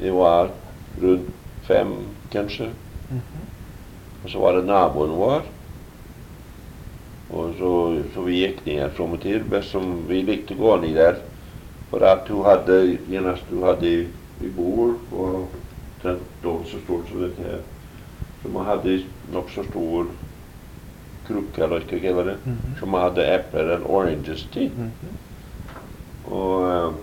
Vi var rundt 5, kanskje. Og så var det naboen vår. Og så vi gikk ned from og til. Men som vi likte å gå ned der. For at hun hadde i bord, og den dobbelt så stort som dette her. Så man hadde nok så stor krukke, eller hva jeg kaller det. Så man hadde epler eller oranges til. Og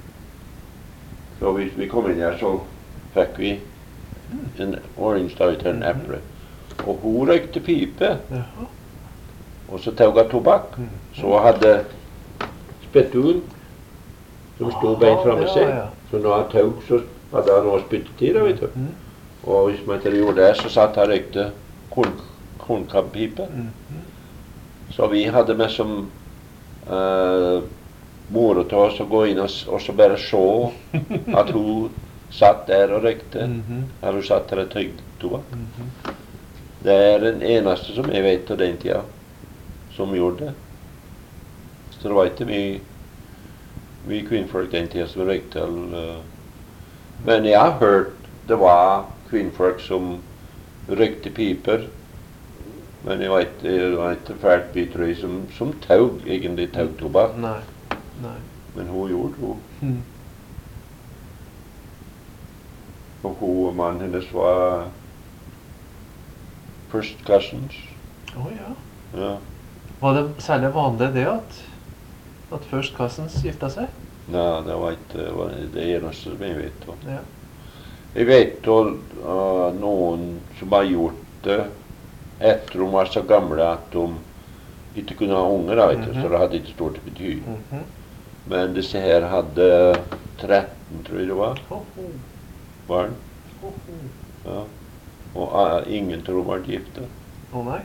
så hvis vi kom inn her, så fikk vi en orange da ut en eple. Og hun røykte pipe. Og så tog hun tobakk. Så hadde spytturen som stod beint fremme seg. Så når han tog, så hadde han noe spyttet i det, vet du. Og hvis man ikke gjorde det, så satt han og røykte kornkamppipe. Så vi hadde med som moro til oss å gå inn og så bare se at hun satt der og røykte. Eller hun satt der og tøygde tobakk. Det er den eneste som jeg vet av den tida som gjorde det. Så det var ikke vi kvinnfolk den tida som røykte. Men jeg har hørt det var kvinnfolk som røykte piper. Men jeg vet, det var ikke fælt by, tror jeg, som egentlig taug tobakk. Nei. Men hun gjorde hun. Og hun og mannen hennes var first cousins. Ja. Var det særlig vanlig det at first cousins gifta seg? Nei, det var ikke det eneste som jeg vet om. Ja. Jeg vet noen som har gjort det etter de var så gamle at de ikke kunne ha unger, så det hadde ikke stort betyr. Men disse her hadde 13, tror jeg det var, barn. Ja. Og ingen tror de var gifte. Nei.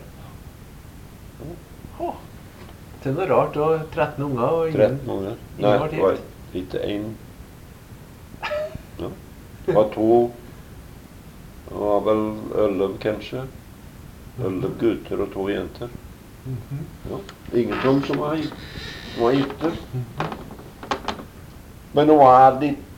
Det er noe rart å ha 13 unger og ingen 13 unger. ingen Nei, var det var gift. ikke en. Ja. Det var 2. Det var vel 11 kanskje. 11 gutter og 2 jenter. Ja. Ingen av dem som var gifte. Men det var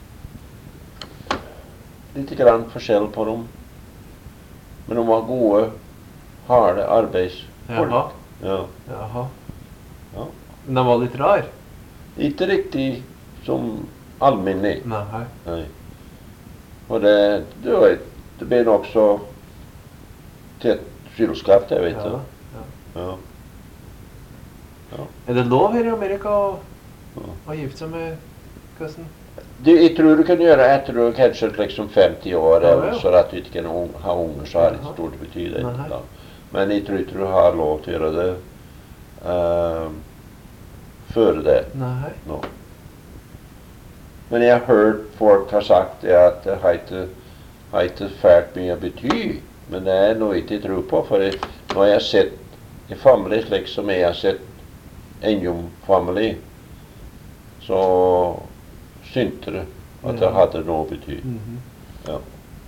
litt grann forskjell på dem. Men de var gode, harde arbeidsfolk. Jaha. Ja. Men den var litt rar? Ikke riktig som alminnelig. Nei. Og det ble nok så til et kjøleskap, det vet du. Ja. Er det lov her i Amerika å gifte seg med cousin? Jeg tror du kan gjøre etter du kanskje liksom 50 år, så at du ikke kan ha unger, så har det ikke stort betydning. Men jeg tror ikke du har lov til å gjøre det før det. Nei. No. Men jeg har hørt folk har sagt det at det har ikke fælt mye bety, men det er noe jeg ikke tror på, for nå har jeg sett i familie slik som jeg har sett Enjom-familie, så syntes det at det hadde noe bety. Ja.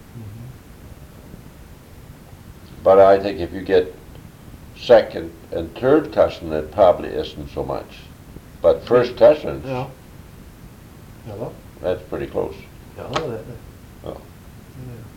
But I think if you get second and third cousin, it probably isn't so much. But first cousins, Ja da. that's pretty close. Ja, det er det. Ja. Ja.